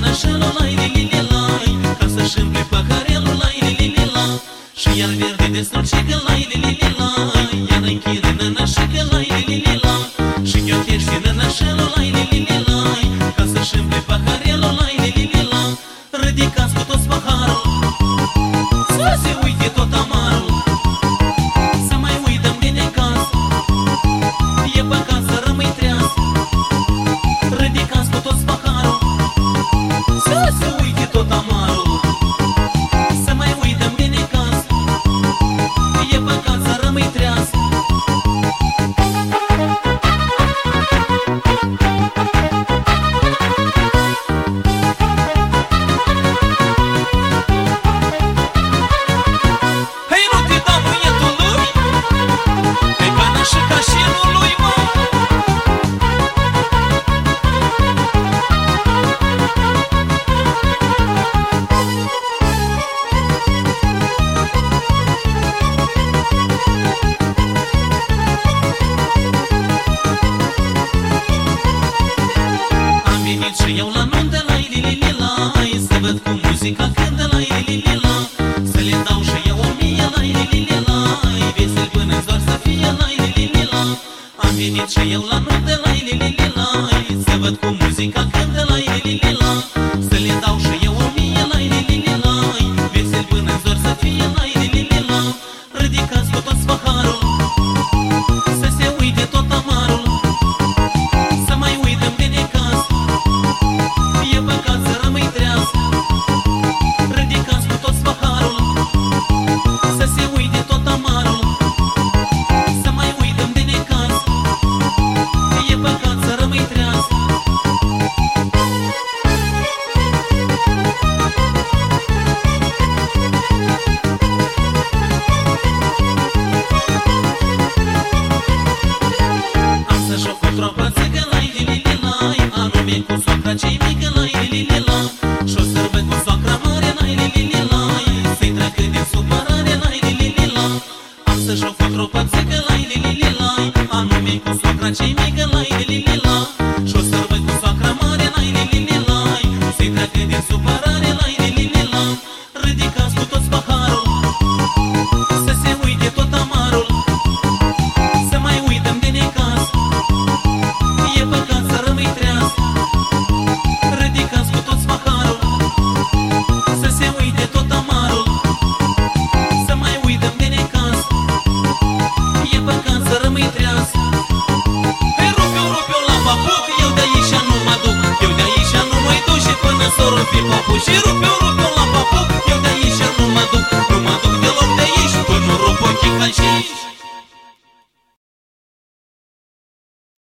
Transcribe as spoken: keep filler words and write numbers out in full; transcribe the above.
nănășelul, lai li li li lai, ca să-și împle paharelul, lai li li li la. Și iar verde de străcică, lai li li li lai, iar închide nănășică, lai li li li la. Și ghiotește nănășelul, lai li li li lai, ca să-și împle paharelul, lai li li li la. Ridicați cu toți paharul, să se uite tot amarul, să mai uităm de necaz, e păcat să rămâi treaz. Ridicați cu toți paharul, să se uite tot amarul, să mai uităm de necaz, e păcat să rămâi treaz. Și eu la nuntă, lai li li li lai, să văd cum muzica cântă, lai li li li la. Să le dau și eu o mie, lai li li li lai, vesel până-ți doar să fie, lai li li li la. Am venit și eu la nuntă, lai li li li lai, să văd cum muzica cântă, lai li li li la. Să le dau și eu o mie, lai li li li lai, vesel până-ți doar să fie, lai li li li la. Ridicați cu toți paharul, să se uite tot amarul, să mai uităm de necaz, e păcat să rămâi treaz. Ridicați cu toți paharul, să se uite tot amarul, să mai uităm de necaz, e păcat să rămâi treaz. Am să joc cu tropa țigă, lai li li li lai, anume cu soacra cei mică, lai li li li la. Și-o sărbă cu soacra mare, lai li li li lai, să-i treacă din supărare, lai li li li la. Am să joc cu tropa țigă, lai li li li lai, anume cu soacra cei mică, lai li li li la. Și-o sărbă cu soacra mare, lai li li li lai, să-i treacă din supărare.